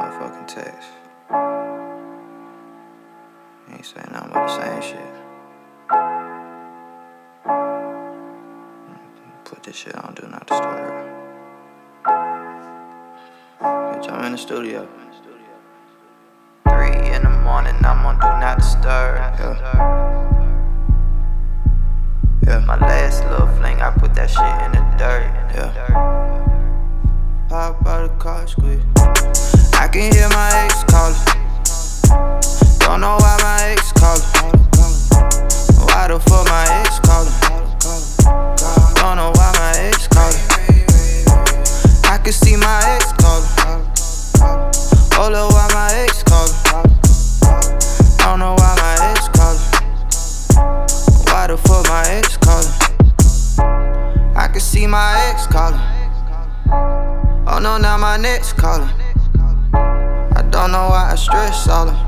motherfucking text. He ain't saying nothing but the same shit. Put this shit on Do Not Disturb. Bitch, I'm in the studio. 3 in the morning, I'm on Do Not Disturb. Yeah. My last little fling, I put that shit in the dirt. Pop out the car, squeeze. I can hear my ex calling. Don't know why my ex calling. Why the fuck my ex calling? Don't know why my ex calling. I can see my ex calling. Oh, look, why my ex calling? Don't know why my ex calling. Why the fuck my ex calling? I can see my ex calling. Oh no, now my next calling. I don't know why I stress all them.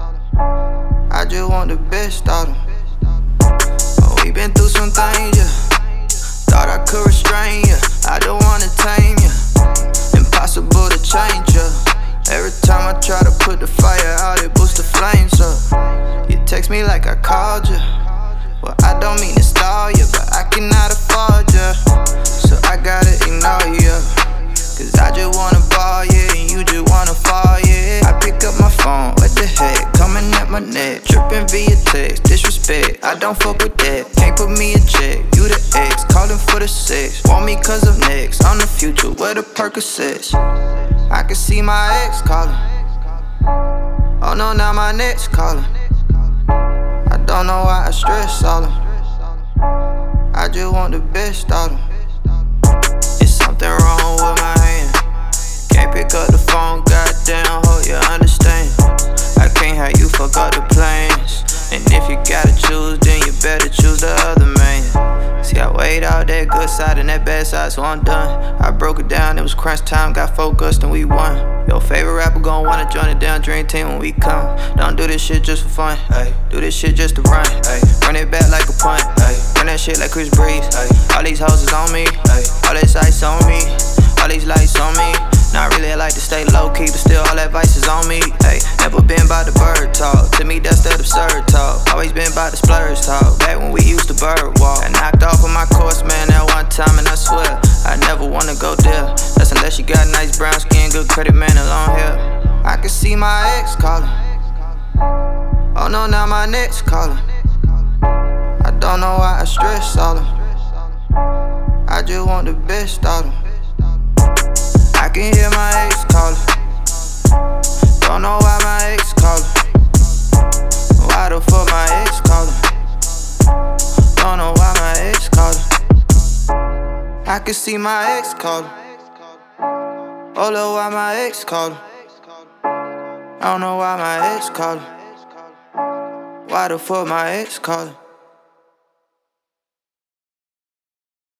I just want the best out of them. Oh, we been through some things, yeah. Thought I could restrain ya. I don't wanna tame ya. Impossible to change ya. Every time I try to put the fire out, it boosts the flames up. You text me like I called ya. Well, I don't mean to stall ya, but I cannot afford ya. So I gotta ignore ya. Cause I just wanna ball, yeah, and you just wanna fall, yeah. I pick up my phone, what the heck, coming at my neck. Tripping via text, disrespect, I don't fuck with that. Can't put me a check, you the ex, calling for the sex. Want me cause of next, I'm the future, where the Percocets. I can see my ex calling. Oh no, now my next calling. I don't know why I stress all them. I just want the best out of them. It's something wrong with my hand. Can't pick up the phone, goddamn, hope you understand. I can't have you fuck up the plans. And if you gotta choose, then you better choose the other man. See, I weighed out that good side and that bad side, so I'm done. I broke it down, it was crunch time, got focused and we won. Your favorite rapper gon' wanna join the damn dream team when we come. Don't do this shit just for fun, ay. Do this shit just to run, ay. Run it back like a punt, ay. Run that shit like Chris Breeze, ay. All these hoes is on me, ay. All this ice on me, all these lights on me. Not really, I like to stay low-key, but still all that vice is on me, ayy. Never been by the bird talk, to me that's that absurd talk. Always been by the splurge talk, back when we used to bird walk. I knocked off on my course, man, that one time, and I swear I never wanna go there. That's unless you got nice brown skin, good credit, man, and long hair. I can see my ex calling. Oh no, now my next calling. I don't know why I stress all them. I just want the best out of them. I can hear my ex calling. Don't know why my ex calling. Why the fuck my ex calling? Don't know why my ex calling. I can see my ex calling. Oh look, why my ex calling? I don't know why my ex calling. Why the fuck my ex calling?